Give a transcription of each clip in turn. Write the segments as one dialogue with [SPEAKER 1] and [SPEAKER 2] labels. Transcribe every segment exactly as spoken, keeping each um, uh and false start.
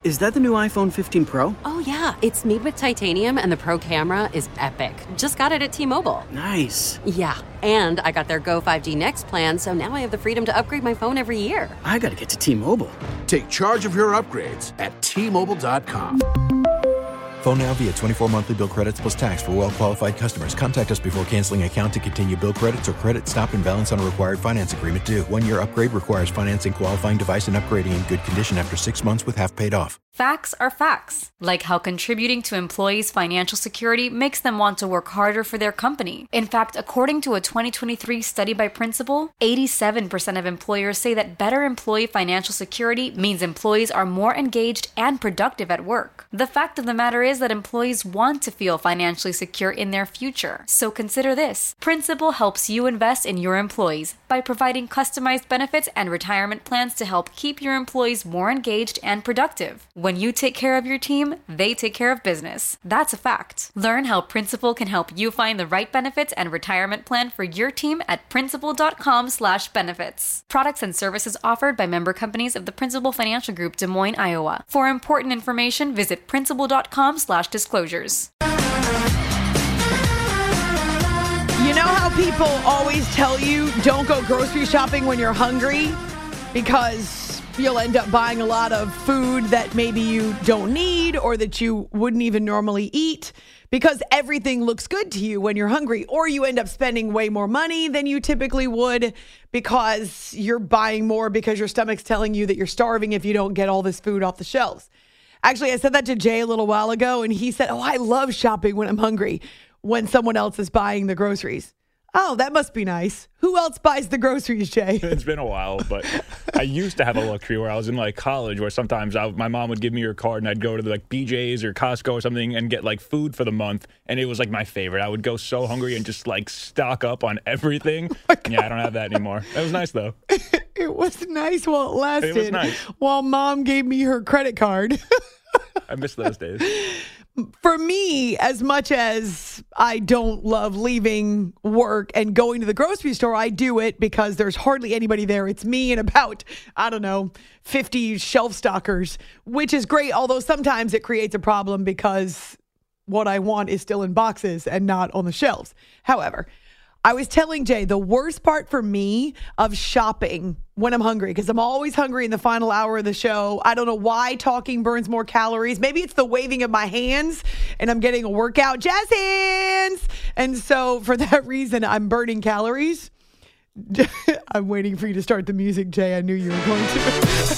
[SPEAKER 1] Is that the new iPhone fifteen Pro?
[SPEAKER 2] Oh, yeah. It's made with titanium, and the Pro camera is epic. Just got it at T-Mobile.
[SPEAKER 1] Nice.
[SPEAKER 2] Yeah, and I got their Go five G Next plan, so now I have the freedom to upgrade my phone every year.
[SPEAKER 1] I gotta get to T-Mobile.
[SPEAKER 3] Take charge of your upgrades at T Mobile dot com.
[SPEAKER 4] Phone now via twenty-four monthly bill credits plus tax for well-qualified customers. Contact us before canceling account to continue bill credits or credit stop and balance on a required finance agreement due. One-year upgrade requires financing qualifying device and upgrading in good condition after six months with half paid off.
[SPEAKER 5] Facts are facts, like how contributing to employees' financial security makes them want to work harder for their company. In fact, according to a twenty twenty-three study by Principal, eighty-seven percent of employers say that better employee financial security means employees are more engaged and productive at work. The fact of the matter is that employees want to feel financially secure in their future. So consider this. Principal helps you invest in your employees by providing customized benefits and retirement plans to help keep your employees more engaged and productive. When you take care of your team, they take care of business. That's a fact. Learn how Principal can help you find the right benefits and retirement plan for your team at principal dot com slash benefits. Products and services offered by member companies of the Principal Financial Group, Des Moines, Iowa. For important information, visit principal dot com slash disclosures.
[SPEAKER 6] You know how people always tell you don't go grocery shopping when you're hungry because you'll end up buying a lot of food that maybe you don't need or that you wouldn't even normally eat because everything looks good to you when you're hungry, or you end up spending way more money than you typically would because you're buying more because your stomach's telling you that you're starving if you don't get all this food off the shelves. Actually, I said that to Jay a little while ago, and he said, oh, I love shopping when I'm hungry when someone else is buying the groceries. Oh, that must be nice. Who else buys the groceries, Jay?
[SPEAKER 7] It's been a while, but I used to have a luxury where I was in like college where sometimes I, my mom would give me her card and I'd go to the, like B J's or Costco or something and get like food for the month. And it was like my favorite. I would go so hungry and just like stock up on everything. Oh yeah, I don't have that anymore. It was nice though.
[SPEAKER 6] It was nice while it lasted.
[SPEAKER 7] It was nice.
[SPEAKER 6] While mom gave me her credit card.
[SPEAKER 7] I miss those days.
[SPEAKER 6] For me, as much as I don't love leaving work and going to the grocery store, I do it because there's hardly anybody there. It's me and about, I don't know, fifty shelf stockers, which is great. Although sometimes it creates a problem because what I want is still in boxes and not on the shelves. However, I was telling Jay the worst part for me of shopping when I'm hungry, because I'm always hungry in the final hour of the show. I don't know why talking burns more calories. Maybe it's the waving of my hands and I'm getting a workout. Jazz hands. And so for that reason, I'm burning calories. I'm waiting for you to start the music, Jay. I knew you were going to.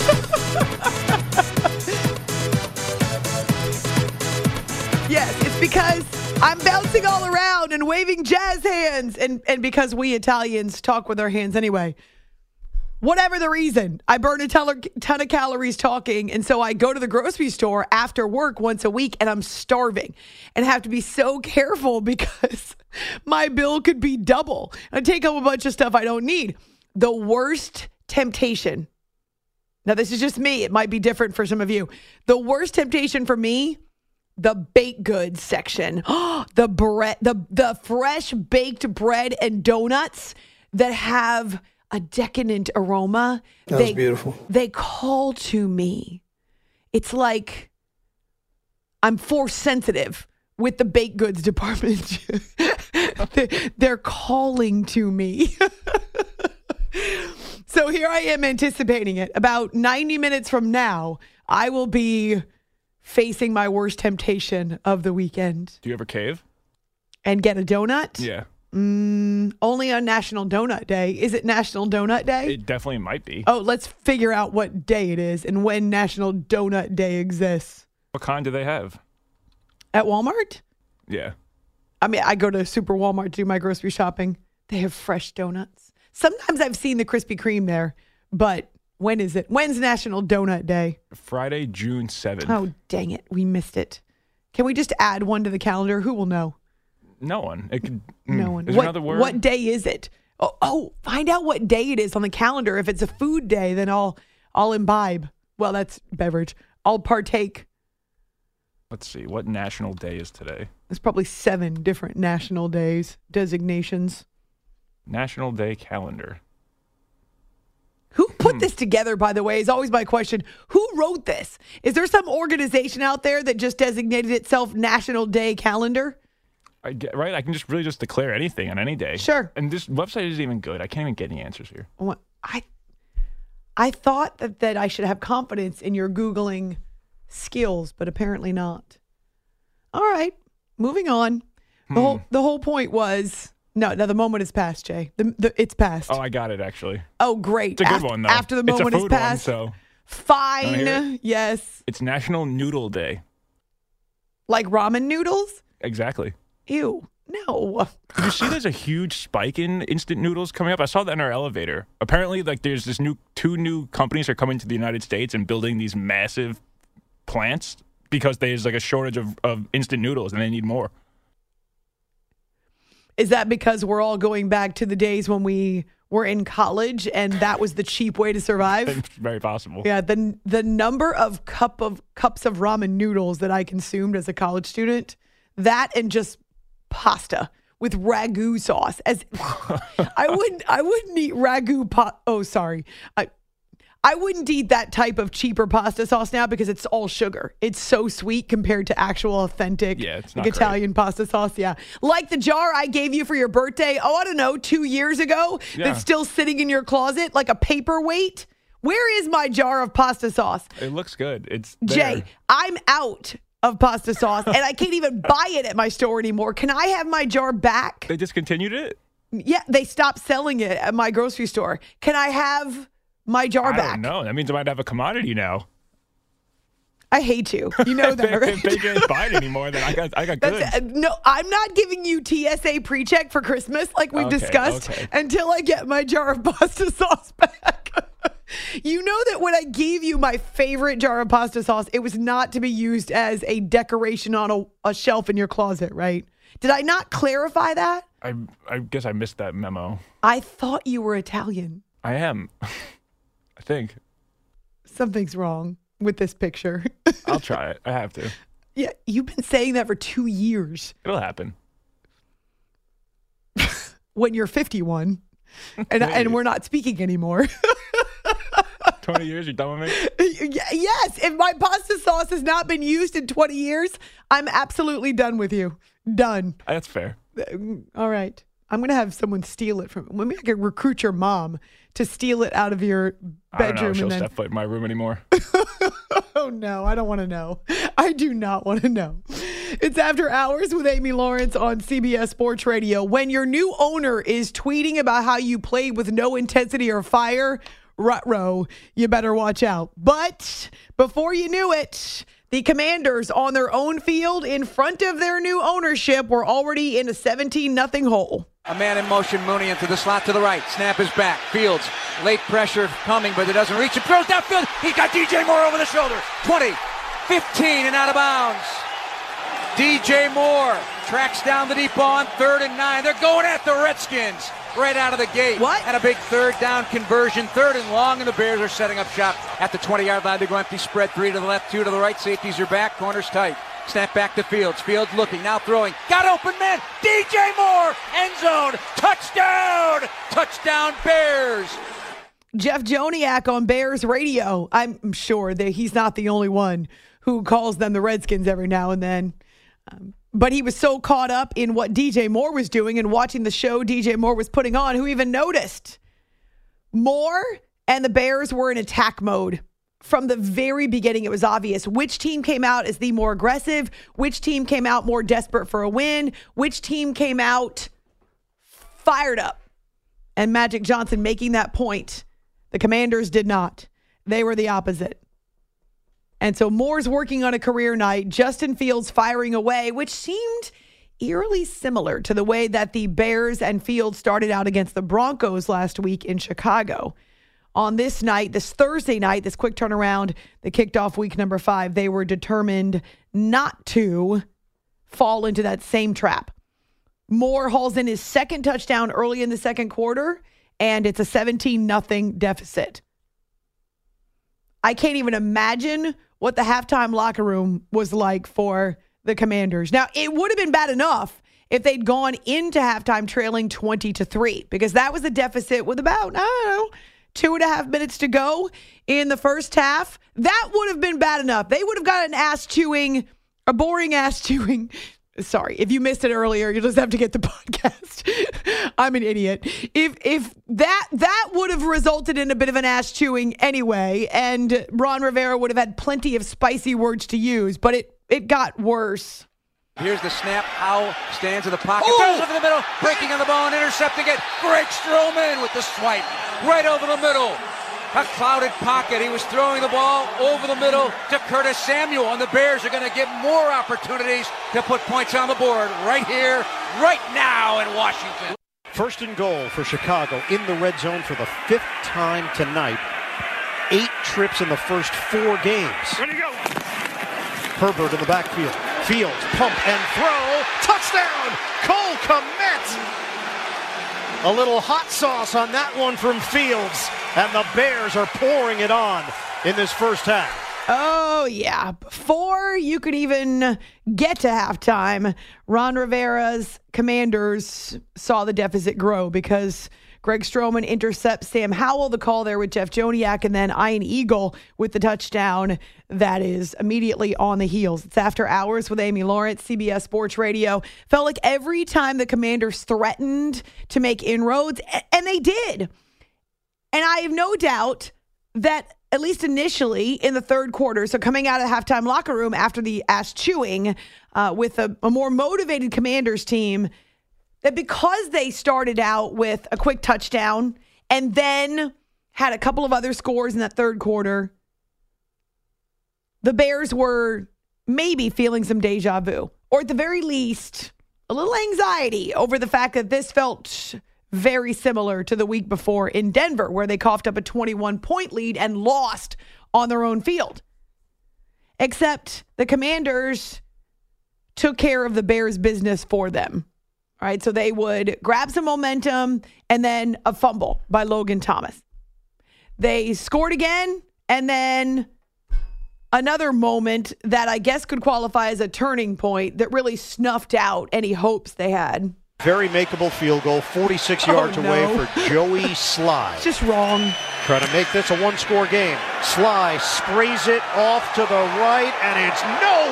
[SPEAKER 6] Yes, it's because I'm bouncing all around and waving jazz hands. And, and because we Italians talk with our hands anyway. Whatever the reason, I burn a ton of calories talking. And so I go to the grocery store after work once a week and I'm starving and have to be so careful because my bill could be double. I take home a bunch of stuff I don't need. The worst temptation. Now, this is just me. It might be different for some of you. The worst temptation for me, the baked goods section. the bread, the, the fresh baked bread and donuts that have a decadent aroma.
[SPEAKER 8] That
[SPEAKER 6] they,
[SPEAKER 8] was beautiful.
[SPEAKER 6] They call to me. It's like I'm force sensitive with the baked goods department. They're calling to me. So here I am anticipating it. About ninety minutes from now, I will be facing my worst temptation of the weekend.
[SPEAKER 7] Do you ever cave?
[SPEAKER 6] And get a donut?
[SPEAKER 7] Yeah.
[SPEAKER 6] Mm, only on National Donut Day. Is it National Donut Day?
[SPEAKER 7] It definitely might be.
[SPEAKER 6] Oh, let's figure out what day it is and when National Donut Day exists.
[SPEAKER 7] What kind do they have?
[SPEAKER 6] At Walmart?
[SPEAKER 7] Yeah.
[SPEAKER 6] I mean, I go to Super Walmart to do my grocery shopping. They have fresh donuts. Sometimes I've seen the Krispy Kreme there, but when is it? When's National Donut Day?
[SPEAKER 7] Friday, June seventh.
[SPEAKER 6] Oh, dang it. We missed it. Can we just add one to the calendar? Who will know?
[SPEAKER 7] No one. It could.
[SPEAKER 6] No
[SPEAKER 7] mm,
[SPEAKER 6] one.
[SPEAKER 7] Is
[SPEAKER 6] what,
[SPEAKER 7] there another word?
[SPEAKER 6] What day is it? Oh, oh, find out what day it is on the calendar. If it's a food day, then I'll I'll imbibe. Well, that's beverage. I'll partake.
[SPEAKER 7] Let's see. What national day is today?
[SPEAKER 6] There's probably seven different national days, designations.
[SPEAKER 7] National Day calendar.
[SPEAKER 6] Who put this together, by the way, is always my question. Who wrote this? Is there some organization out there that just designated itself National Day Calendar?
[SPEAKER 7] I get, right? I can just really just declare anything on any day.
[SPEAKER 6] Sure.
[SPEAKER 7] And this website isn't even good. I can't even get any answers here.
[SPEAKER 6] What- I I thought that, that I should have confidence in your Googling skills, but apparently not. All right, moving on. The
[SPEAKER 7] Hmm.
[SPEAKER 6] whole the whole point was no. Now the moment is past, Jay. The, the it's past.
[SPEAKER 7] Oh, I got it actually.
[SPEAKER 6] Oh, great.
[SPEAKER 7] It's a good
[SPEAKER 6] after,
[SPEAKER 7] one though.
[SPEAKER 6] After the moment
[SPEAKER 7] it's a
[SPEAKER 6] is
[SPEAKER 7] food
[SPEAKER 6] past.
[SPEAKER 7] One, so Wanna
[SPEAKER 6] fine.
[SPEAKER 7] hear it?
[SPEAKER 6] Yes.
[SPEAKER 7] It's National Noodle Day.
[SPEAKER 6] Like ramen noodles?
[SPEAKER 7] Exactly.
[SPEAKER 6] Ew. No.
[SPEAKER 7] Did you see there's a huge spike in instant noodles coming up? I saw that in our elevator. Apparently, like there's this new two new companies are coming to the United States and building these massive plants because there's like a shortage of, of instant noodles and they need more.
[SPEAKER 6] Is that because we're all going back to the days when we were in college and that was the cheap way to survive?
[SPEAKER 7] It's very possible.
[SPEAKER 6] Yeah, the the number of cup of cups of ramen noodles that I consumed as a college student, that and just pasta with ragu sauce. As I wouldn't I wouldn't eat ragu pot. Oh, sorry. I I wouldn't eat that type of cheaper pasta sauce now because it's all sugar. It's so sweet compared to actual authentic
[SPEAKER 7] Yeah, it's
[SPEAKER 6] like,
[SPEAKER 7] not
[SPEAKER 6] Italian pasta sauce. Yeah. Like the jar I gave you for your birthday, oh, I don't know, two years ago
[SPEAKER 7] Yeah.
[SPEAKER 6] that's still sitting in your closet like a paperweight. Where is my jar of pasta sauce?
[SPEAKER 7] It looks good. It's
[SPEAKER 6] Jay,
[SPEAKER 7] there.
[SPEAKER 6] I'm out of pasta sauce and I can't even buy it at my store anymore. Can I have my jar back?
[SPEAKER 7] They discontinued it?
[SPEAKER 6] Yeah, they stopped selling it at my grocery store. Can I have my jar
[SPEAKER 7] I
[SPEAKER 6] back?
[SPEAKER 7] don't know. That means I might have a commodity now.
[SPEAKER 6] I hate you. You know that,
[SPEAKER 7] if,
[SPEAKER 6] right?
[SPEAKER 7] if they can't buy it anymore, then I got I got goods.
[SPEAKER 6] That's, uh, no, I'm not giving you T S A pre-check for Christmas like we've
[SPEAKER 7] Okay,
[SPEAKER 6] discussed
[SPEAKER 7] okay.
[SPEAKER 6] until I get my jar of pasta sauce back. You know that when I gave you my favorite jar of pasta sauce, it was not to be used as a decoration on a, a shelf in your closet, right? Did I not clarify that?
[SPEAKER 7] I I guess I missed that memo.
[SPEAKER 6] I thought you were Italian.
[SPEAKER 7] I am. I think.
[SPEAKER 6] Something's wrong with this picture.
[SPEAKER 7] I'll try it. I have to.
[SPEAKER 6] Yeah, you've been saying that for two years.
[SPEAKER 7] It'll happen.
[SPEAKER 6] When you're fifty-one, and and we're not speaking anymore.
[SPEAKER 7] twenty years, you're done with me?
[SPEAKER 6] Yes, if my pasta sauce has not been used in twenty years, I'm absolutely done with you. Done.
[SPEAKER 7] That's fair.
[SPEAKER 6] All right. I'm going to have someone steal it from Maybe I could recruit your mom to steal it out of your
[SPEAKER 7] I don't know
[SPEAKER 6] bedroom.
[SPEAKER 7] if she'll
[SPEAKER 6] and then,
[SPEAKER 7] step foot in my room anymore.
[SPEAKER 6] oh, no, I don't want to know. I do not want to know. It's After Hours with Amy Lawrence on C B S Sports Radio. When your new owner is tweeting about how you played with no intensity or fire, ruh-roh, you better watch out. But before you knew it, the Commanders on their own field in front of their new ownership were already in a seventeen nothing hole.
[SPEAKER 8] A man in motion, Mooney into the slot to the right. Snap is back. Fields, late pressure coming, but it doesn't reach. It throws downfield. He's got D J Moore over the shoulder. twenty, fifteen, and out of bounds. D J Moore tracks down the deep ball on third and nine. They're going at the Redskins right out of the gate.
[SPEAKER 6] What?
[SPEAKER 8] And a big third down conversion. Third and long, and the Bears are setting up shop at the twenty-yard line. They go empty spread. Three to the left, two to the right. Safeties are back. Corners tight. Snap back to Fields. Fields looking, now throwing. Got open man. D J Moore. End zone. Touchdown. Touchdown Bears.
[SPEAKER 6] Jeff Joniak on Bears radio. I'm sure that he's not the only one who calls them the Redskins every now and then. Um, but he was so caught up in what D J Moore was doing and watching the show D J Moore was putting on, who even noticed. Moore and the Bears were in attack mode. From the very beginning, it was obvious which team came out as the more aggressive, which team came out more desperate for a win, which team came out fired up. And Magic Johnson making that point. The Commanders did not. They were the opposite. And so Moore's working on a career night. Justin Fields firing away, which seemed eerily similar to the way that the Bears and Fields started out against the Broncos last week in Chicago. On this night, this Thursday night, this quick turnaround that kicked off week number five, they were determined not to fall into that same trap. Moore hauls in his second touchdown early in the second quarter, and it's a seventeen nothing deficit. I can't even imagine what the halftime locker room was like for the Commanders. Now, it would have been bad enough if they'd gone into halftime trailing twenty to three, because that was a deficit with about, I don't know, Two and a half minutes to go in the first half. That would have been bad enough. They would have got an ass chewing, a boring ass chewing. Sorry, if you missed it earlier, you just have to get the podcast. I'm an idiot. If if that that would have resulted in a bit of an ass chewing anyway, and Ron Rivera would have had plenty of spicy words to use, but it, it got worse.
[SPEAKER 8] Here's the snap. Howe stands in the pocket, throws over the middle, breaking on the ball and intercepting it. Greg Stroman with the swipe right over the middle. A clouded pocket. He was throwing the ball over the middle to Curtis Samuel, and the Bears are going to get more opportunities to put points on the board right here, right now in Washington.
[SPEAKER 9] First and goal for Chicago in the red zone for the fifth time tonight. Eight trips in the first four games.
[SPEAKER 7] Ready to go.
[SPEAKER 9] Herbert in the backfield. Fields, pump and throw. Touchdown! Cole Kmet! A little hot sauce on that one from Fields. And the Bears are pouring it on in this first half.
[SPEAKER 6] Oh, yeah. Before you could even get to halftime, Ron Rivera's Commanders saw the deficit grow because Greg Stroman intercepts Sam Howell, the call there with Jeff Joniak, and then Ian Eagle with the touchdown that is immediately on the heels. It's After Hours with Amy Lawrence, C B S Sports Radio. Felt like every time the Commanders threatened to make inroads, and they did. And I have no doubt that at least initially in the third quarter, so coming out of the halftime locker room after the ass chewing uh, with a, a more motivated Commanders team, that because they started out with a quick touchdown and then had a couple of other scores in that third quarter, the Bears were maybe feeling some deja vu, or at the very least, a little anxiety over the fact that this felt very similar to the week before in Denver, where they coughed up a twenty-one point lead and lost on their own field. Except the Commanders took care of the Bears' business for them. All right, so they would grab some momentum and then a fumble by Logan Thomas. They scored again, and then another moment that I guess could qualify as a turning point that really snuffed out any hopes they had.
[SPEAKER 9] Very makeable field goal, forty-six yards
[SPEAKER 6] oh, no.
[SPEAKER 9] away for Joey Sly.
[SPEAKER 6] It's just wrong.
[SPEAKER 9] Trying to make this a one-score game. Sly sprays it off to the right, and it's no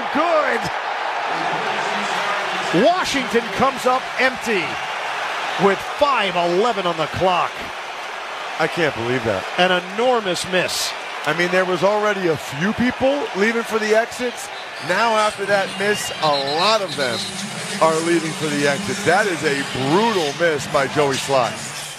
[SPEAKER 9] good. Washington comes up empty with five eleven on the clock.
[SPEAKER 10] I can't believe that.
[SPEAKER 9] An enormous miss.
[SPEAKER 10] I mean, there was already a few people leaving for the exits. Now after that miss, a lot of them are leaving for the exits. That is a brutal miss by Joey Sly.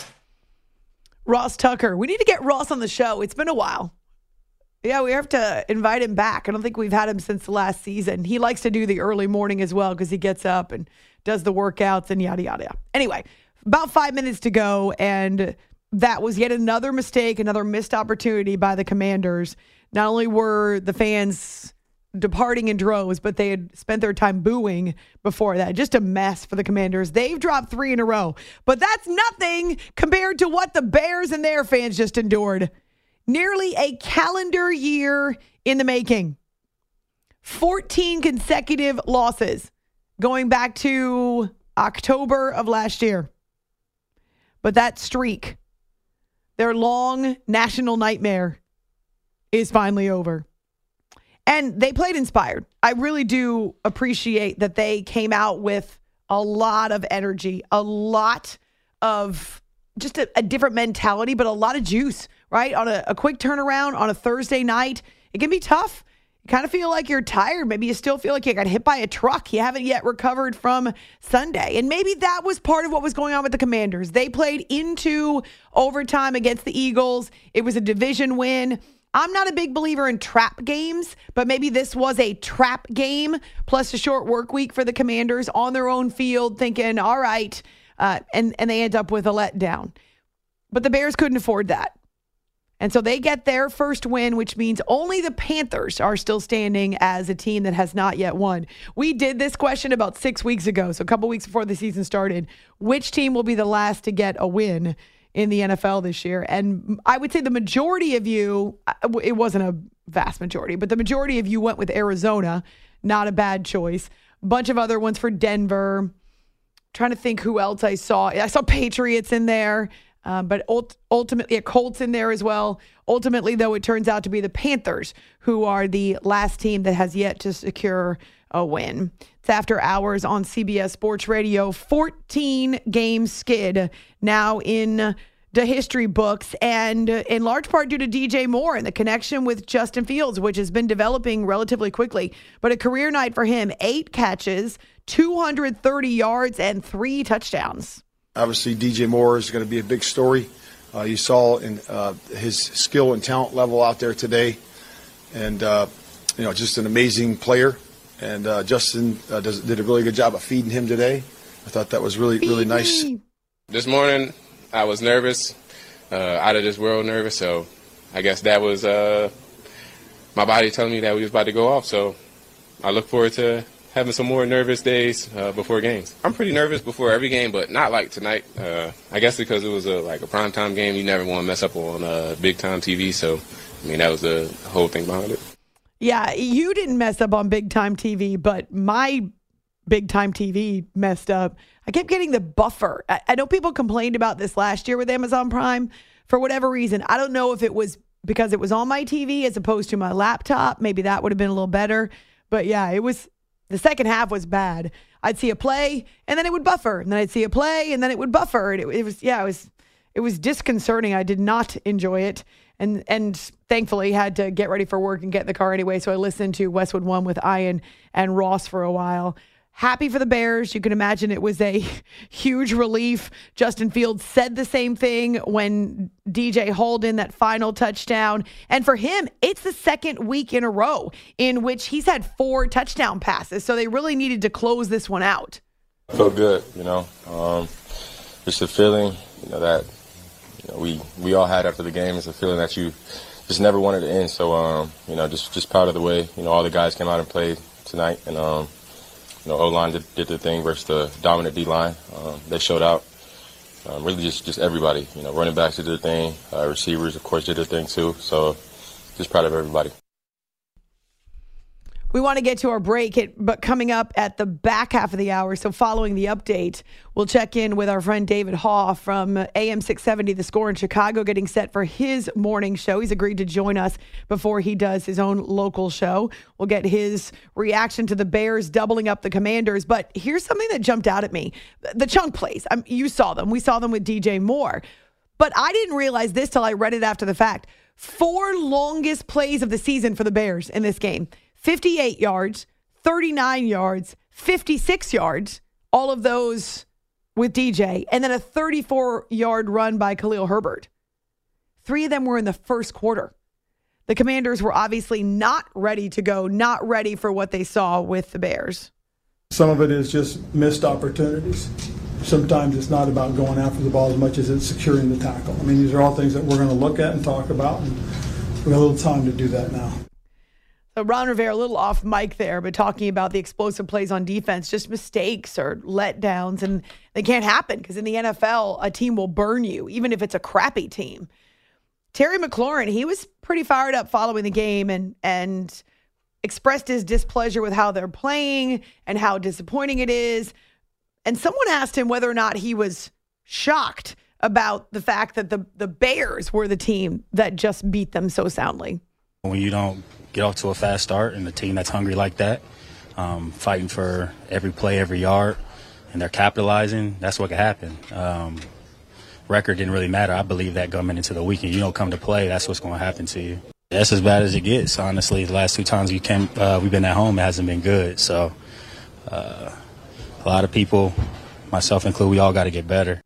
[SPEAKER 6] Ross Tucker. We need to get Ross on the show. It's been a while. Yeah, we have to invite him back. I don't think we've had him since the last season. He likes to do the early morning as well because he gets up and does the workouts and yada, yada, yada. Anyway, about five minutes to go, and that was yet another mistake, another missed opportunity by the Commanders. Not only were the fans departing in droves, but they had spent their time booing before that. Just a mess for the Commanders. They've dropped three in a row, but that's nothing compared to what the Bears and their fans just endured. Nearly a calendar year in the making. fourteen consecutive losses going back to October of last year. But that streak, their long national nightmare, is finally over. And they played inspired. I really do appreciate that they came out with a lot of energy, a lot of just a, a different mentality, but a lot of juice, right? On a, a quick turnaround on a Thursday night, it can be tough. You kind of feel like you're tired. Maybe you still feel like you got hit by a truck. You haven't yet recovered from Sunday. And maybe that was part of what was going on with the Commanders. They played into overtime against the Eagles. It was a division win. I'm not a big believer in trap games, but maybe this was a trap game plus a short work week for the Commanders on their own field, thinking, all right, uh, and, and they end up with a letdown. But the Bears couldn't afford that. And so they get their first win, which means only the Panthers are still standing as a team that has not yet won. We did this question about six weeks ago, so a couple weeks before the season started. Which team will be the last to get a win in the N F L this year? And I would say the majority of you, it wasn't a vast majority, but the majority of you went with Arizona. Not a bad choice. A bunch of other ones for Denver. Trying to think who else I saw. I saw Patriots in there. Um, but ult- ultimately, a Colts in there as well. Ultimately, though, it turns out to be the Panthers who are the last team that has yet to secure a win. It's After Hours on C B S Sports Radio. fourteen-game skid now in the history books, and in large part due to D J Moore and the connection with Justin Fields, which has been developing relatively quickly. But a career night for him, eight catches, two hundred thirty yards, and three touchdowns.
[SPEAKER 11] Obviously, D J Moore is going to be a big story. Uh, you saw in uh, his skill and talent level out there today, and uh, you know, just an amazing player. And uh, Justin uh, does, did a really good job of feeding him today. I thought that was really, really nice.
[SPEAKER 12] This morning, I was nervous, uh, out of this world nervous. So I guess that was uh, my body telling me that we was about to go off. So I look forward to having some more nervous days uh, before games. I'm pretty nervous before every game, but not like tonight. Uh, I guess because it was a, like a primetime game, you never want to mess up on uh, big-time T V. So, I mean, that was the whole thing behind it.
[SPEAKER 6] Yeah, you didn't mess up on big-time T V, but my big-time T V messed up. I kept getting the buffer. I, I know people complained about this last year with Amazon Prime for whatever reason. I don't know if it was because it was on my T V as opposed to my laptop. Maybe that would have been a little better. But, yeah, it was – the second half was bad. I'd see a play, and then it would buffer. And then I'd see a play, and then it would buffer. And it, it was – yeah, it was it was disconcerting. I did not enjoy it. And and thankfully had to get ready for work and get in the car anyway. So I listened to Westwood One with Ian and Ross for a while. Happy for the Bears. You can imagine it was a huge relief. Justin Fields said the same thing when D J hauled in that final touchdown. And for him, it's the second week in a row in which he's had four touchdown passes. So they really needed to close this one out.
[SPEAKER 12] I felt good, you know. Um, just a feeling, you know, that you know, we we all had after the game. It's a feeling that you just never wanted to end. So, um, you know, just just proud of the way, you know, all the guys came out and played tonight. And, um, you know, O-line did, did their thing versus the dominant D-line. Um, they showed out. Um, really just, just everybody. You know, running backs did their thing. Uh, receivers, of course, did their thing too. So just proud of everybody.
[SPEAKER 6] We want to get to our break, it, but coming up at the back half of the hour, so following the update, we'll check in with our friend David Haugh from A M six seventy The Score in Chicago, getting set for his morning show. He's agreed to join us before he does his own local show. We'll get his reaction to the Bears doubling up the Commanders. But here's something that jumped out at me. The chunk plays. Um, you saw them. We saw them with D J Moore. But I didn't realize this till I read it after the fact. Four longest plays of the season for the Bears in this game. fifty-eight yards, thirty-nine yards, fifty-six yards, all of those with D J, and then a thirty-four-yard run by Khalil Herbert. Three of them were in the first quarter. The Commanders were obviously not ready to go, not ready for what they saw with the Bears.
[SPEAKER 13] Some of it is just missed opportunities. Sometimes it's not about going after the ball as much as it's securing the tackle. I mean, these are all things that we're going to look at and talk about, and we have a little time to do that now.
[SPEAKER 6] So Ron Rivera, a little off mic there, but talking about the explosive plays on defense, just mistakes or letdowns, and they can't happen because in the N F L, a team will burn you, even if it's a crappy team. Terry McLaurin, he was pretty fired up following the game and and expressed his displeasure with how they're playing and how disappointing it is. And someone asked him whether or not he was shocked about the fact that the, the Bears were the team that just beat them so soundly.
[SPEAKER 14] When you don't get off to a fast start and a team that's hungry like that, um, fighting for every play, every yard, and they're capitalizing, that's what could happen. Um, record didn't really matter. I believe that coming into the weekend. You don't come to play, that's what's going to happen to you. That's as bad as it gets, honestly. The last two times we came, uh, we've been at home, it hasn't been good. So uh, a lot of people, myself included, we all got to get better.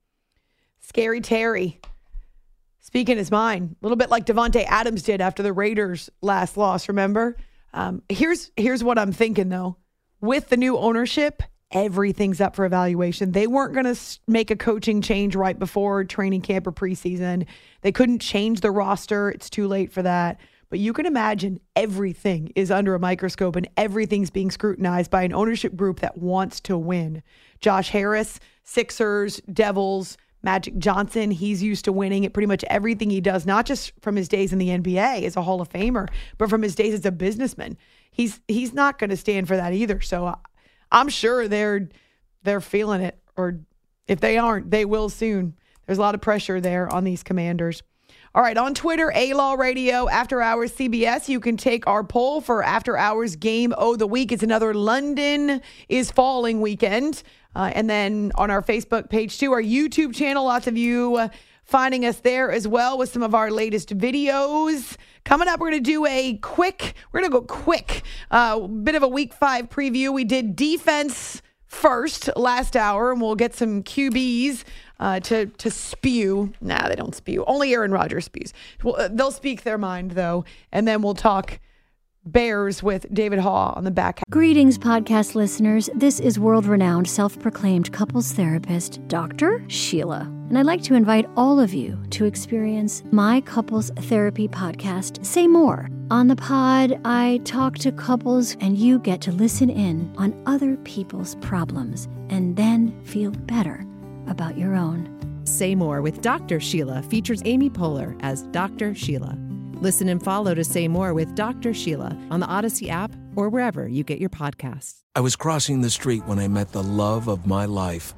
[SPEAKER 6] Scary Terry. Speaking his mind, a little bit like Devontae Adams did after the Raiders' last loss, remember? Um, here's here's what I'm thinking, though. With the new ownership, everything's up for evaluation. They weren't going to make a coaching change right before training camp or preseason. They couldn't change the roster. It's too late for that. But you can imagine everything is under a microscope and everything's being scrutinized by an ownership group that wants to win. Josh Harris, Sixers, Devils, Magic Johnson, he's used to winning at pretty much everything he does, not just from his days in the N B A as a Hall of Famer, but from his days as a businessman. He's he's not going to stand for that either. So I'm sure they're they're feeling it, or if they aren't, they will soon. there's a lot of pressure there on these Commanders. All right, on Twitter, A-Law Radio, After Hours C B S, you can take our poll for After Hours Game of the Week. It's another London is Falling weekend. Uh, and then on our Facebook page, too, our YouTube channel, lots of you uh, finding us there as well with some of our latest videos. Coming up, we're going to do a quick, we're going to go quick, uh, bit of a week five preview. We did defense first last hour, and we'll get some Q Bs uh, to to spew. Nah, they don't spew. Only Aaron Rodgers spews. Well, uh, they'll speak their mind, though, and then we'll talk Bears with David Haw on the back.
[SPEAKER 15] Greetings, podcast listeners. This is world-renowned self-proclaimed couples therapist, Doctor Sheila. And I'd like to invite all of you to experience my couples therapy podcast, Say More. On the pod, I talk to couples and you get to listen in on other people's problems and then feel better about your own.
[SPEAKER 16] Say More with Doctor Sheila features Amy Poehler as Doctor Sheila. Listen and follow to Say More with Doctor Sheila on the Odyssey app or wherever you get your podcasts.
[SPEAKER 17] I was crossing the street when I met the love of my life.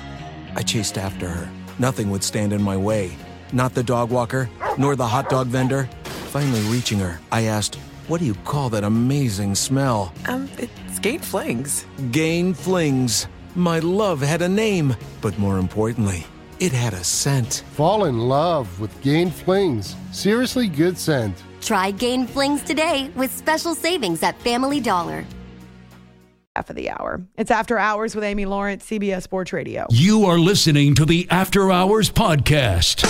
[SPEAKER 17] I chased after her. Nothing would stand in my way. Not the dog walker, nor the hot dog vendor. Finally reaching her, I asked, "What do you call that amazing smell?"
[SPEAKER 18] Um, it's Gain Flings.
[SPEAKER 17] Gain Flings. My love had a name, but more importantly, it had a scent.
[SPEAKER 19] Fall in love with Gain Flings. Seriously good scent.
[SPEAKER 20] Try Gain Flings today with special savings at Family Dollar.
[SPEAKER 6] Half of the hour. It's After Hours with Amy Lawrence, C B S Sports Radio.
[SPEAKER 21] You are listening to the After Hours Podcast.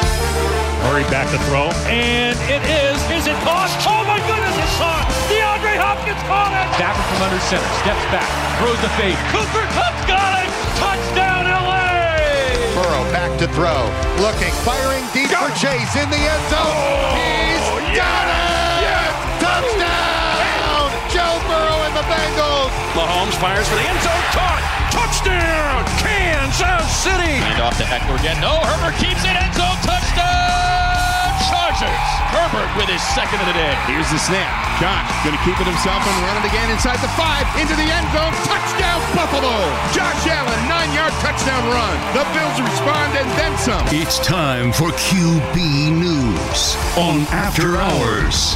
[SPEAKER 22] Murray back to throw, and it is. Is it caught? Oh my goodness, it's caught! DeAndre Hopkins caught it!
[SPEAKER 8] Stafford from under center, steps back, throws the fade.
[SPEAKER 22] Cooper Kupp's got it! Touchdown L A!
[SPEAKER 23] Burrow back to throw, looking, firing deep Go. for Chase in the end zone. Oh, He's yeah. got it! Yes. Touchdown! Joe Burrow and the Bengals.
[SPEAKER 22] Mahomes fires for the end zone, caught! Touchdown! Kansas City!
[SPEAKER 24] Hand off to Eckler again. No, Herbert keeps it, end zone, touchdown! Chargers! Herbert with his second of the day.
[SPEAKER 23] Here's the snap. Josh going to keep it himself and run it again inside the five, into the end zone. Touchdown, Buffalo! Josh Allen, nine-yard touchdown run. The Bills respond and then some.
[SPEAKER 21] It's time for Q B News on After Hours.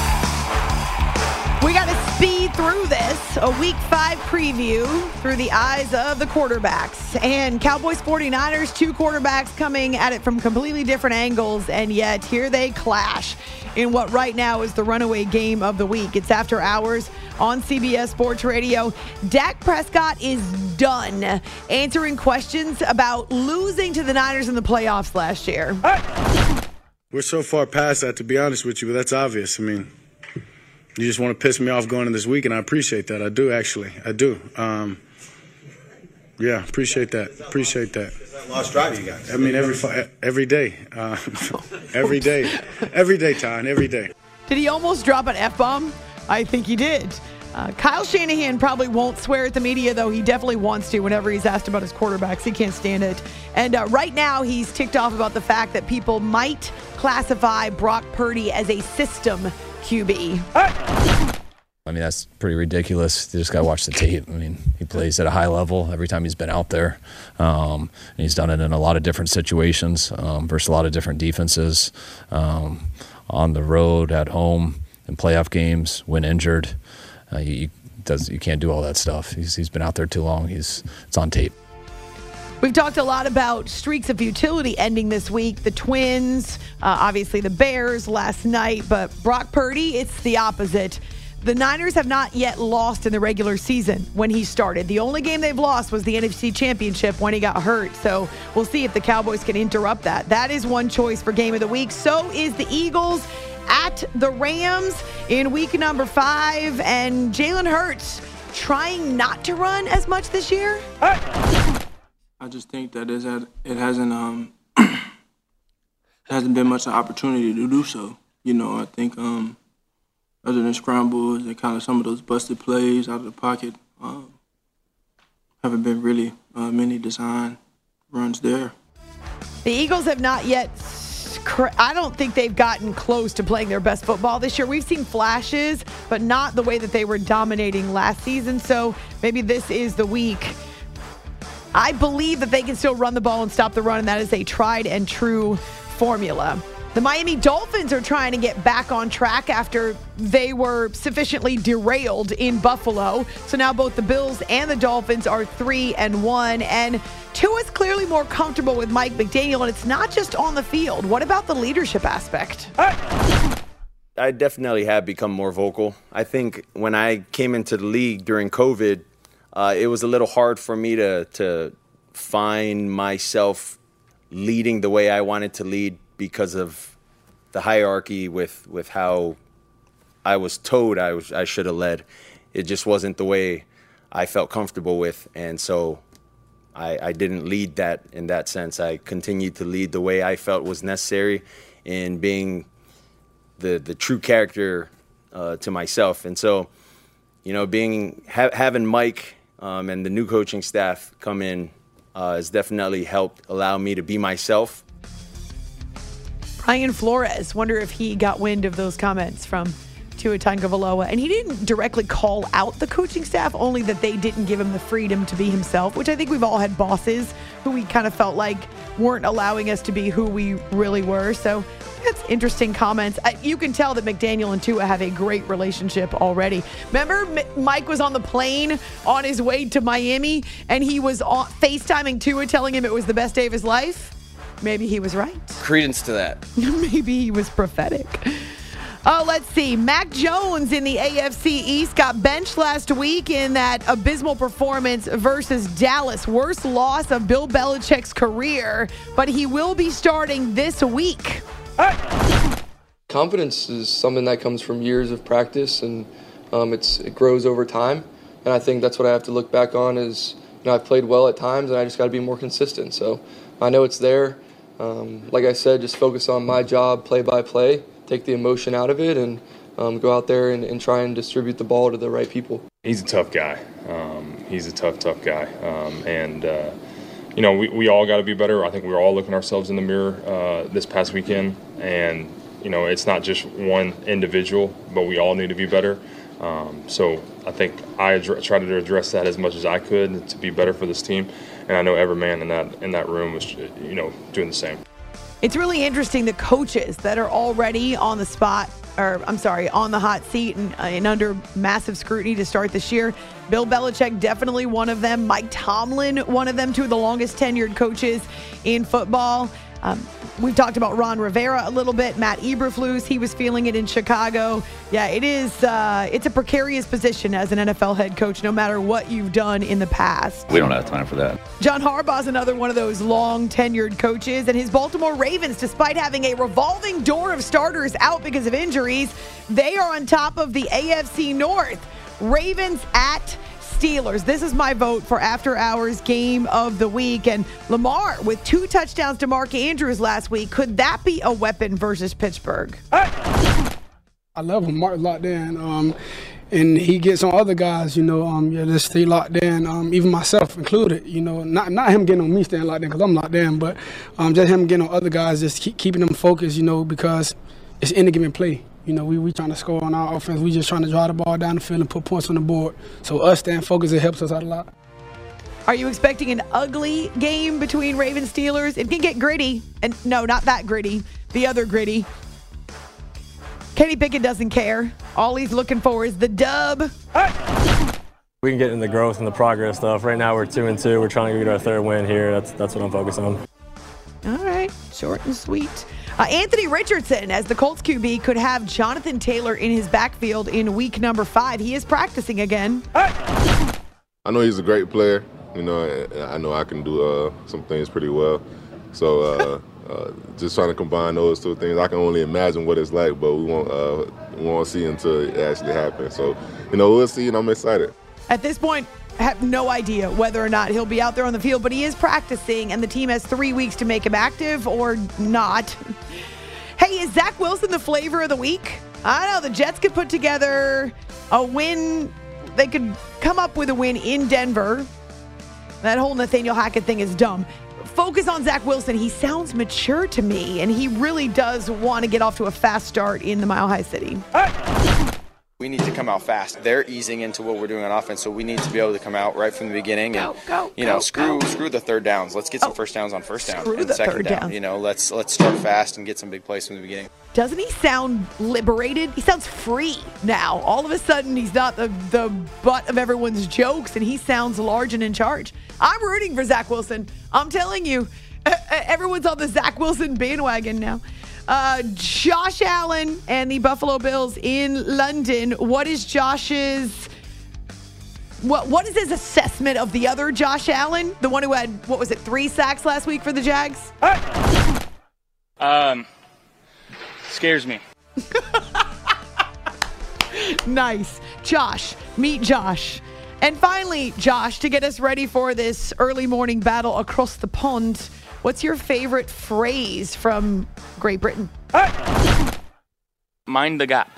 [SPEAKER 6] We got to speed through this, a week five preview through the eyes of the quarterbacks. And Cowboys forty-niners, two quarterbacks coming at it from completely different angles, and yet here they clash in what right now is the runaway game of the week. It's After Hours on C B S Sports Radio. Dak Prescott is done answering questions about losing to the Niners in the playoffs last year.
[SPEAKER 25] We're so far past that, to be honest with you, but that's obvious. I mean, you just want to piss me off going into this week, and I appreciate that. I do, actually. I do. Um, yeah, appreciate that. Appreciate that.
[SPEAKER 26] Lost drive you guys.
[SPEAKER 25] I mean, every every day. Uh, every day. Every day, Ty, every day.
[SPEAKER 6] Did he almost drop an F-bomb? I think he did. Uh, Kyle Shanahan probably won't swear at the media, though he definitely wants to whenever he's asked about his quarterbacks. He can't stand it. And uh, right now, he's ticked off about the fact that people might classify Brock Purdy as a system Q B.
[SPEAKER 27] I mean, that's pretty ridiculous. You just got to watch the tape. I mean, he plays at a high level every time he's been out there. Um, and he's done it in a lot of different situations um, versus a lot of different defenses, um, on the road, at home, in playoff games, when injured. Uh, you, does, you can't do all that stuff. He's, he's been out there too long. He's It's on tape.
[SPEAKER 6] We've talked a lot about streaks of futility ending this week. The Twins, uh, obviously the Bears last night, but Brock Purdy, it's the opposite. The Niners have not yet lost in the regular season when he started. The only game they've lost was the N F C Championship when he got hurt. So we'll see if the Cowboys can interrupt that. That is one choice for Game of the Week. So is the Eagles at the Rams in week number five. And Jalen Hurts trying not to run as much this year.
[SPEAKER 28] I just think that it's at, it hasn't um hasn't been much an opportunity to do so. You know, I think um, other than scrambles and kind of some of those busted plays out of the pocket, um, haven't been really uh, many design runs there.
[SPEAKER 6] The Eagles have not yet. I don't think they've gotten close to playing their best football this year. We've seen flashes, but not the way that they were dominating last season. So maybe this is the week I believe that they can still run the ball and stop the run, and that is a tried and true formula. The Miami Dolphins are trying to get back on track after they were sufficiently derailed in Buffalo. So now both the Bills and the Dolphins are three and one. And Tua's clearly more comfortable with Mike McDaniel, and it's not just on the field. What about the leadership aspect?
[SPEAKER 1] I definitely have become more vocal. I think when I came into the league during COVID, uh, it was a little hard for me to to find myself leading the way I wanted to lead, because of the hierarchy with, with how I was told I was I should have led. It just wasn't the way I felt comfortable with, and so I, I didn't lead that in that sense. I continued to lead the way I felt was necessary in being the the true character uh, to myself. And so, you know, being ha- having Mike um, and the new coaching staff come in uh, has definitely helped allow me to be myself.
[SPEAKER 6] Brian Flores, wonder if he got wind of those comments from Tua Tagovailoa. And he didn't directly call out the coaching staff, only that they didn't give him the freedom to be himself, which I think we've all had bosses who we kind of felt like weren't allowing us to be who we really were. So that's interesting comments. You can tell that McDaniel and Tua have a great relationship already. Remember, Mike was on the plane on his way to Miami, and he was on FaceTiming Tua, telling him it was the best day of his life? Maybe he was right.
[SPEAKER 2] Credence to that.
[SPEAKER 6] Maybe he was prophetic. Oh, let's see. Mac Jones in the A F C East got benched last week in that abysmal performance versus Dallas. Worst loss of Bill Belichick's career, but he will be starting this week.
[SPEAKER 3] Confidence is something that comes from years of practice, and um, it's it grows over time. And I think that's what I have to look back on is, you know, I've played well at times, and I just got to be more consistent. So I know it's there. Um, like I said, just focus on my job, play by play, take the emotion out of it, and um, go out there and, and try and distribute the ball to the right people.
[SPEAKER 4] He's a tough guy. Um, he's a tough, tough guy. Um, and, uh, you know, we, we all got to be better. I think we were all looking ourselves in the mirror uh, this past weekend. And, you know, it's not just one individual, but we all need to be better. Um, so I think I ad- tried to address that as much as I could to be better for this team. And I know every man in that in that room was, you know, doing the same.
[SPEAKER 6] It's really interesting, the coaches that are already on the spot, or I'm sorry, on the hot seat and, uh, and under massive scrutiny to start this year. Bill Belichick, definitely one of them. Mike Tomlin, one of them, two of the longest tenured coaches in football. Um, we've talked about Ron Rivera a little bit. Matt Eberflus, he was feeling it in Chicago. Yeah, it is. Uh, it's a precarious position as an N F L head coach, no matter what you've done in the past.
[SPEAKER 5] We don't have time for that.
[SPEAKER 6] John Harbaugh's another one of those long tenured coaches, and his Baltimore Ravens, despite having a revolving door of starters out because of injuries, they are on top of the A F C North. Ravens at Steelers. This is my vote for after hours game of the week. And Lamar with two touchdowns to Mark Andrews last week. Could that be a weapon versus Pittsburgh?
[SPEAKER 7] I love him. Mark locked in. Um, and he gets on other guys, you know, um, yeah, just stay locked in, um, even myself included, you know, not not him getting on me staying locked in because I'm locked in, but um, just him getting on other guys, just keep, keeping them focused, you know, because it's any given play. You know, we we trying to score on our offense. We just trying to drive the ball down the field and put points on the board. So us staying focused, it helps us out a lot.
[SPEAKER 6] Are you expecting an ugly game between Ravens Steelers? It can get gritty. And no, not that gritty. The other gritty. Kenny Pickett doesn't care. All he's looking for is the dub.
[SPEAKER 9] We can get into the growth and the progress stuff. Right now we're two and two. We're trying to get our third win here. That's that's what I'm focused on.
[SPEAKER 6] All right, short and sweet. Uh, Anthony Richardson, as the Colts Q B, could have Jonathan Taylor in his backfield in week number five. He is practicing again.
[SPEAKER 26] I know he's a great player. You know, I know I can do uh, some things pretty well. So uh, uh, just trying to combine those two things, I can only imagine what it's like, but we won't uh, we won't see until it actually happens. So, you know, we'll see, and I'm excited.
[SPEAKER 6] At this point, I have no idea whether or not he'll be out there on the field, but he is practicing, and the team has three weeks to make him active or not. Hey, is Zach Wilson the flavor of the week? I don't know. The Jets could put together a win. They could come up with a win in Denver. That whole Nathaniel Hackett thing is dumb. Focus on Zach Wilson. He sounds mature to me, and he really does want to get off to a fast start in the Mile High City.
[SPEAKER 1] We need to come out fast. They're easing into what we're doing on offense, so we need to be able to come out right from the beginning and,
[SPEAKER 6] go, go,
[SPEAKER 1] you know,
[SPEAKER 6] go,
[SPEAKER 1] screw
[SPEAKER 6] go.
[SPEAKER 1] screw the third downs. Let's get some
[SPEAKER 6] Oh,
[SPEAKER 1] first downs on first down
[SPEAKER 6] screw
[SPEAKER 1] and
[SPEAKER 6] the
[SPEAKER 1] second
[SPEAKER 6] third
[SPEAKER 1] down.
[SPEAKER 6] down.
[SPEAKER 1] You know, let's let's start fast and get some big plays from the beginning.
[SPEAKER 6] Doesn't he sound liberated? He sounds free now. All of a sudden, he's not the, the butt of everyone's jokes, and he sounds large and in charge. I'm rooting for Zach Wilson. I'm telling you, everyone's on the Zach Wilson bandwagon now. Uh, Josh Allen and the Buffalo Bills in London. What is Josh's... What What is his assessment of the other Josh Allen? The one who had, what was it, three sacks last week for the Jags?
[SPEAKER 2] Um, scares me.
[SPEAKER 6] Nice. Josh. Meet Josh. And finally, Josh, to get us ready for this early morning battle across the pond, what's your favorite phrase from Great Britain?
[SPEAKER 2] Mind the gap.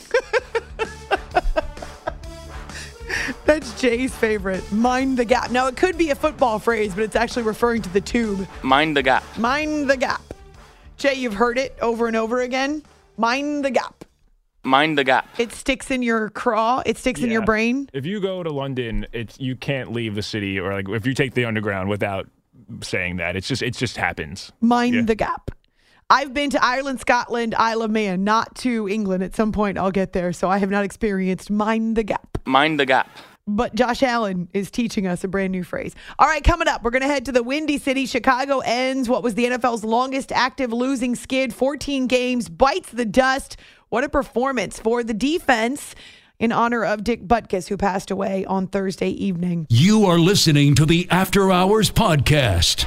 [SPEAKER 6] That's Jay's favorite. Mind the gap. Now, it could be a football phrase, but it's actually referring to the tube.
[SPEAKER 2] Mind the gap.
[SPEAKER 6] Mind the gap. Jay, you've heard it over and over again. Mind the gap.
[SPEAKER 2] Mind the gap.
[SPEAKER 6] It sticks in your craw. It sticks in
[SPEAKER 5] Yeah.
[SPEAKER 6] your brain.
[SPEAKER 5] If you go to London, it's you can't leave the city, or like if you take the underground without saying that. It's just it just happens.
[SPEAKER 6] Mind
[SPEAKER 5] Yeah.
[SPEAKER 6] the gap. I've been to Ireland, Scotland, Isle of Man, not to England. At some point, I'll get there. So I have not experienced mind the gap.
[SPEAKER 2] Mind the gap.
[SPEAKER 6] But Josh Allen is teaching us a brand new phrase. All right, coming up, we're going to head to the Windy City. Chicago ends what was the N F L's longest active losing skid, fourteen games, bites the dust. What a performance for the defense in honor of Dick Butkus, who passed away on Thursday evening.
[SPEAKER 21] You are listening to the After Hours Podcast.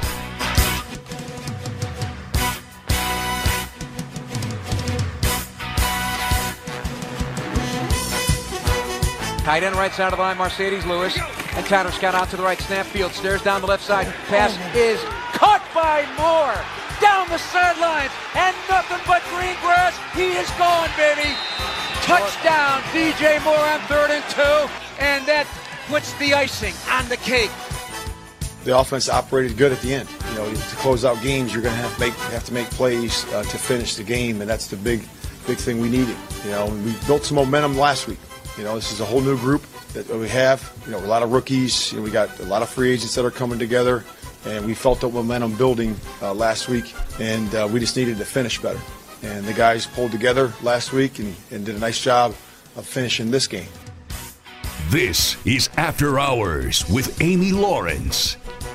[SPEAKER 8] Tight end right side of the line, Mercedes Lewis. And Tanner Scott out to the right, snap field, stares down the left side. Pass is caught by Moore. Down the sidelines, and nothing but green grass. He is gone, baby. Touchdown, D J Moore on third and two. And that puts the icing on the cake.
[SPEAKER 10] The offense operated good at the end. You know, to close out games, you're going to have to make have to make plays uh, to finish the game, and that's the big, big thing we needed. You know, we built some momentum last week. You know, this is a whole new group that we have. You know, a lot of rookies. You know, we got a lot of free agents that are coming together, and we felt the momentum building uh, last week, and uh, we just needed to finish better. And the guys pulled together last week and, and did a nice job of finishing this game.
[SPEAKER 21] This is After Hours with Amy Lawrence.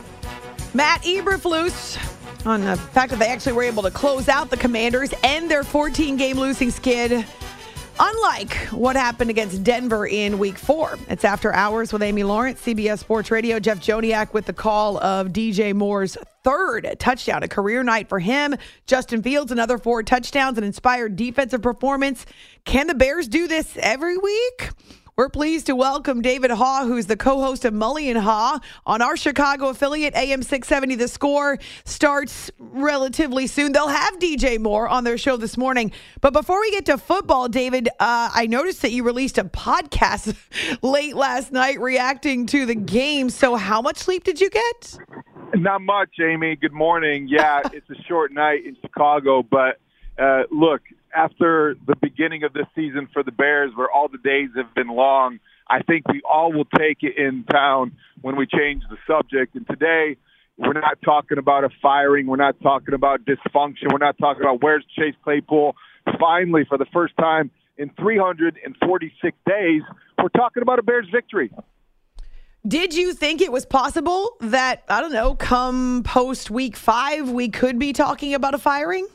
[SPEAKER 6] Matt Eberflus on the fact that they actually were able to close out the Commanders and their fourteen-game losing skid, unlike what happened against Denver in week four. It's After Hours with Amy Lawrence, C B S Sports Radio. Jeff Joniak with the call of D J Moore's third touchdown, a career night for him. Justin Fields, another four touchdowns, an inspired defensive performance. Can the Bears do this every week? We're pleased to welcome David Haugh, who's the co-host of Mully and Haugh on our Chicago affiliate. A M six seventy. The Score starts relatively soon. They'll have D J Moore on their show this morning. But before we get to football, David, uh, I noticed that you released a podcast late last night reacting to the game. So how much sleep did you get?
[SPEAKER 11] Not much, Amy. Good morning. Yeah, it's a short night in Chicago, but uh, look, after the beginning of this season for the Bears, where all the days have been long, I think we all will take it in town when we change the subject. And today, we're not talking about a firing. We're not talking about dysfunction. We're not talking about where's Chase Claypool. Finally, for the first time in three hundred forty-six days, we're talking about a Bears victory.
[SPEAKER 6] Did you think it was possible that, I don't know, come post week five, we could be talking about a firing?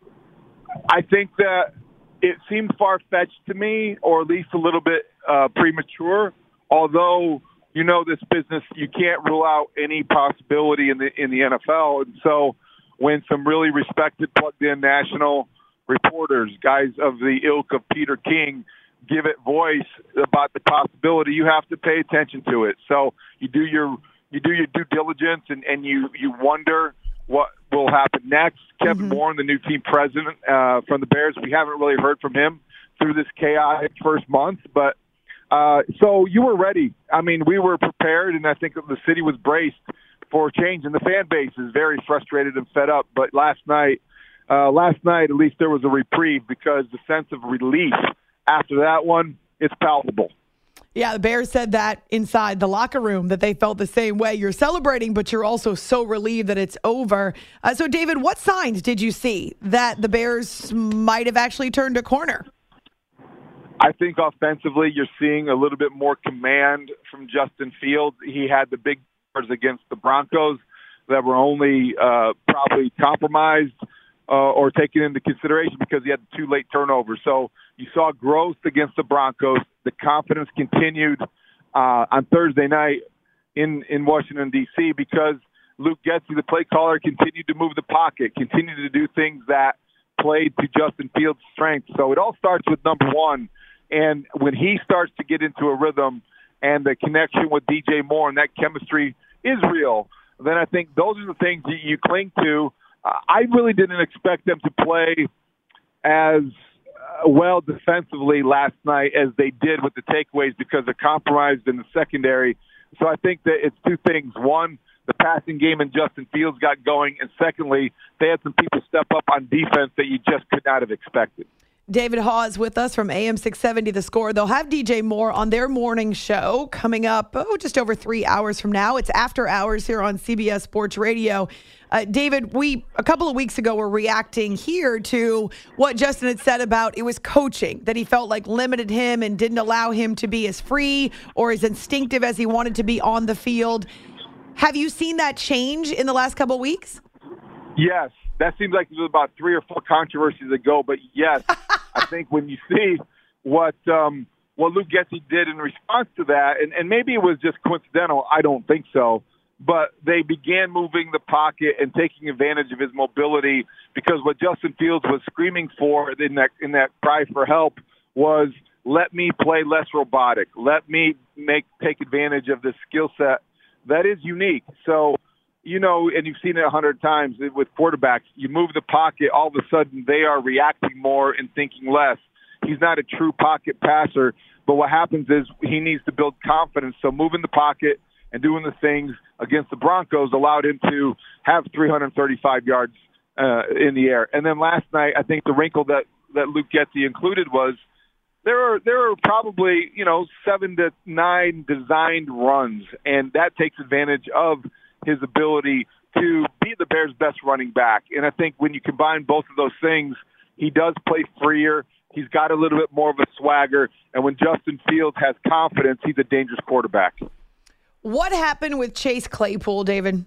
[SPEAKER 11] I think that it seemed far-fetched to me, or at least a little bit uh, premature. Although, you know, this business, you can't rule out any possibility in the in the N F L. And so when some really respected, plugged-in national reporters, guys of the ilk of Peter King, give it voice about the possibility, you have to pay attention to it. So you do your you do your due diligence, and, and you, you wonder what will happen next. Kevin mm-hmm. Warren, the new team president uh, from the Bears, we haven't really heard from him through this chaotic first month. But uh, so you were ready. I mean, we were prepared, and I think the city was braced for change. And the fan base is very frustrated and fed up. But last night, uh, last night at least there was a reprieve, because the sense of relief after that one it's palpable.
[SPEAKER 6] Yeah, the Bears said that inside the locker room, that they felt the same way. You're celebrating, but you're also so relieved that it's over. Uh, so, David, what signs did you see that the Bears might have actually turned a corner?
[SPEAKER 11] I think offensively you're seeing a little bit more command from Justin Fields. He had the big numbers against the Broncos that were only uh, probably compromised uh, or taken into consideration because he had two late turnovers. So you saw growth against the Broncos. The confidence continued uh, on Thursday night in, in Washington, D C because Luke Getsy, the play caller, continued to move the pocket, continued to do things that played to Justin Fields' strengths. So it all starts with number one. And when he starts to get into a rhythm and the connection with D J Moore and that chemistry is real, then I think those are the things that you cling to. Uh, I really didn't expect them to play as uh, well defensively last night as they did with the takeaways because they're compromised in the secondary. So I think that it's two things. One, the passing game and Justin Fields got going. And secondly, they had some people step up on defense that you just could not have expected.
[SPEAKER 6] David Hawes with us from A M six seventy The Score. They'll have D J Moore on their morning show coming up, oh, just over three hours from now. It's after hours here on C B S Sports Radio. Uh, David, we a couple of weeks ago were reacting here to what Justin had said about it was coaching, that he felt like limited him and didn't allow him to be as free or as instinctive as he wanted to be on the field. Have you seen that change in the last couple of weeks?
[SPEAKER 11] Yes. That seems like it was about three or four controversies ago, but yes, I think when you see what um, what Luke Getsy did in response to that, and, and maybe it was just coincidental, I don't think so, but they began moving the pocket and taking advantage of his mobility because what Justin Fields was screaming for in that in that cry for help was let me play less robotic, let me make take advantage of this skill set that is unique. So. You know, and you've seen it a hundred times with quarterbacks. You move the pocket, all of a sudden they are reacting more and thinking less. He's not a true pocket passer, but what happens is he needs to build confidence. So moving the pocket and doing the things against the Broncos allowed him to have three hundred thirty-five yards uh, in the air. And then last night, I think the wrinkle that, that Luke Getsy included was there are there are probably, you know, seven to nine designed runs, and that takes advantage of his ability to be the Bears' best running back. And I think when you combine both of those things, he does play freer. He's got a little bit more of a swagger. And when Justin Fields has confidence, he's a dangerous quarterback.
[SPEAKER 6] What happened with Chase Claypool, David?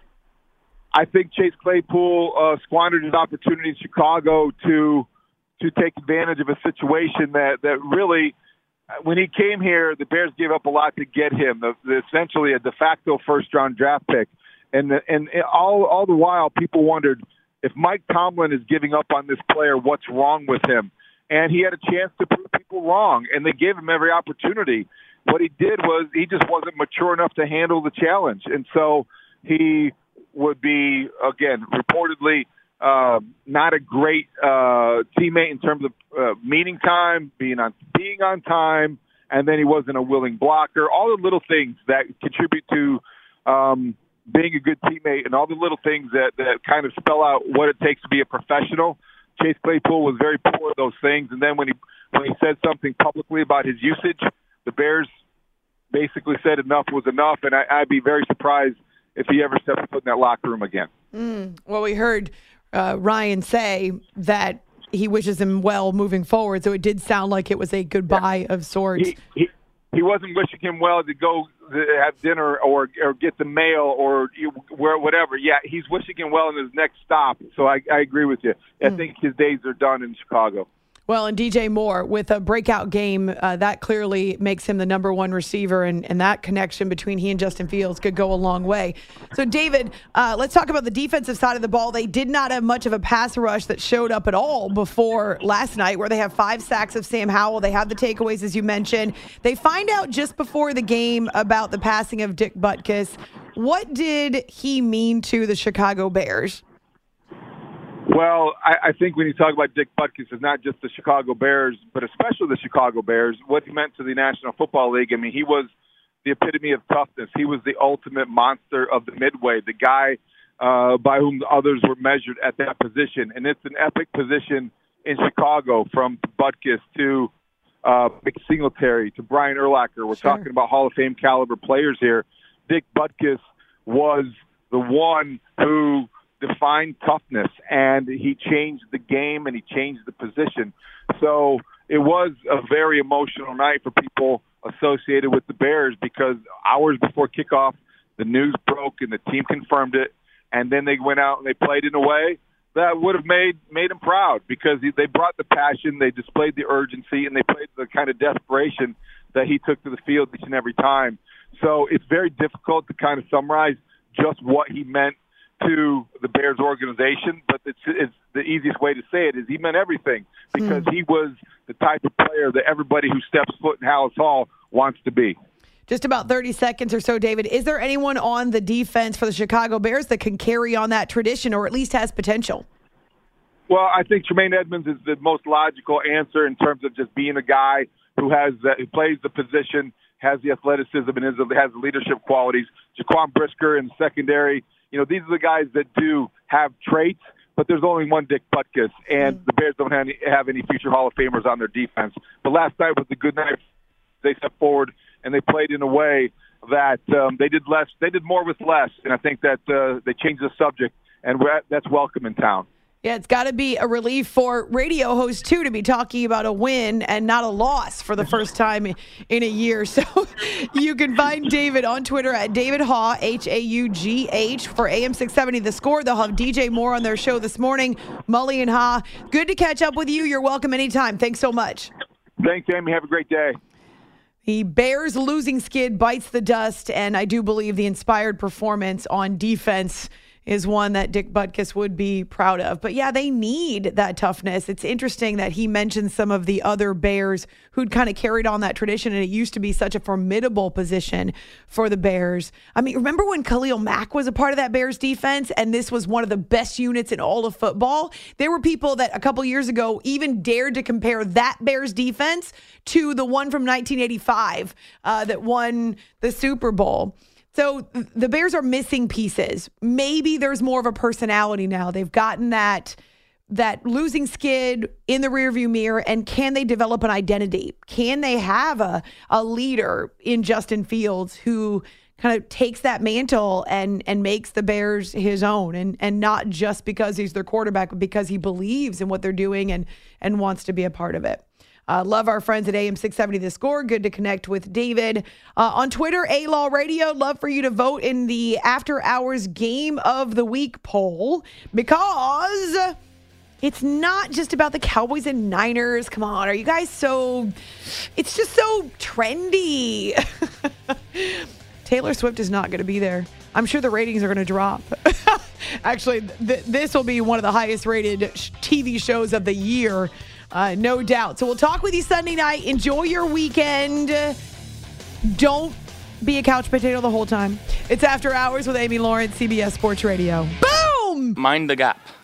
[SPEAKER 11] I think Chase Claypool uh, squandered his opportunity in Chicago to to take advantage of a situation that, that really – when he came here, the Bears gave up a lot to get him, the, the, essentially a de facto first-round draft pick. And, the, and all, all the while, people wondered, if Mike Tomlin is giving up on this player, what's wrong with him? And he had a chance to prove people wrong, and they gave him every opportunity. What he did was he just wasn't mature enough to handle the challenge. And so he would be, again, reportedly uh, not a great uh, teammate in terms of uh, meeting time, being on being on time, and then he wasn't a willing blocker. All the little things that contribute to um, being a good teammate and all the little things that, that kind of spell out what it takes to be a professional. Chase Claypool was very poor at those things, and then when he when he said something publicly about his usage, the Bears basically said enough was enough, and I, I'd be very surprised if he ever steps foot in that locker room again.
[SPEAKER 6] Mm, well, we heard uh, Ryan say that he wishes him well moving forward, so it did sound like it was a goodbye yeah. of sorts.
[SPEAKER 11] He, he, he wasn't wishing him well to go have dinner or or get the mail or whatever. Yeah, he's wishing him well in his next stop. So I, I agree with you. I mm. think his days are done in Chicago.
[SPEAKER 6] Well, and D J Moore with a breakout game, uh, that clearly makes him the number one receiver, and, and that connection between he and Justin Fields could go a long way. So, David, uh, let's talk about the defensive side of the ball. They did not have much of a pass rush that showed up at all before last night, where they have five sacks of Sam Howell. They have the takeaways, as you mentioned. They find out just before the game about the passing of Dick Butkus. What did he mean to the Chicago Bears?
[SPEAKER 11] Well, I, I think when you talk about Dick Butkus, it's not just the Chicago Bears, but especially the Chicago Bears, what he meant to the National Football League. I mean, he was the epitome of toughness. He was the ultimate monster of the midway, the guy uh, by whom the others were measured at that position. And it's an epic position in Chicago, from Butkus to uh, Mike Singletary to Brian Urlacher. We're
[SPEAKER 6] Sure.
[SPEAKER 11] talking about Hall of Fame caliber players here. Dick Butkus was the one who defined toughness, and he changed the game and he changed the position. So it was a very emotional night for people associated with the Bears because hours before kickoff, the news broke and the team confirmed it, and then they went out and they played in a way that would have made made him proud because they brought the passion, they displayed the urgency, and they played the kind of desperation that he took to the field each and every time. So it's very difficult to kind of summarize just what he meant to the Bears organization, but it's, it's the easiest way to say it is he meant everything because mm. he was the type of player that everybody who steps foot in Halas Hall wants to be.
[SPEAKER 6] Just about thirty seconds or so, David. Is there anyone on the defense for the Chicago Bears that can carry on that tradition or at least has potential?
[SPEAKER 11] Well, I think Tremaine Edmonds is the most logical answer in terms of just being a guy who has uh, who plays the position, has the athleticism, and is, has the leadership qualities. Jaquan Brisker in the secondary. You know, these are the guys that do have traits, but there's only one Dick Butkus, and mm. the Bears don't have any, have any future Hall of Famers on their defense. But last night was a good night. They stepped forward, and they played in a way that um, they did less. They did more with less, and I think that uh, they changed the subject, and we're at, that's welcome in town.
[SPEAKER 6] Yeah, it's got to be a relief for radio hosts, too, to be talking about a win and not a loss for the first time in a year. So you can find David on Twitter at David Haugh, H A U G H, for A M six seventy The Score. They'll have D J Moore on their show this morning. Mully and Haugh, good to catch up with you. You're welcome anytime. Thanks so much.
[SPEAKER 11] Thanks, Amy. Have a great day.
[SPEAKER 6] The Bears' losing skid bites the dust, and I do believe the inspired performance on defense is one that Dick Butkus would be proud of. But yeah, they need that toughness. It's interesting that he mentioned some of the other Bears who'd kind of carried on that tradition, and it used to be such a formidable position for the Bears. I mean, remember when Khalil Mack was a part of that Bears defense, and this was one of the best units in all of football? There were people that a couple years ago even dared to compare that Bears defense to the one from nineteen eighty-five uh, that won the Super Bowl. So the Bears are missing pieces. Maybe there's more of a personality now. They've gotten that that losing skid in the rearview mirror, and can they develop an identity? Can they have a, a leader in Justin Fields who kind of takes that mantle and and makes the Bears his own, and and not just because he's their quarterback, but because he believes in what they're doing and and wants to be a part of it. Uh, love our friends at A M six seventy The Score. Good to connect with David. Uh, on Twitter, A-Law Radio, love for you to vote in the After Hours Game of the Week poll, because it's not just about the Cowboys and Niners. Come on, are you guys so... It's just so trendy. Taylor Swift is not going to be there. I'm sure the ratings are going to drop. Actually, th- this will be one of the highest rated sh- T V shows of the year. Uh, no doubt. So we'll talk with you Sunday night. Enjoy your weekend. Don't be a couch potato the whole time. It's After Hours with Amy Lawrence, C B S Sports Radio. Boom!
[SPEAKER 2] Mind the gap.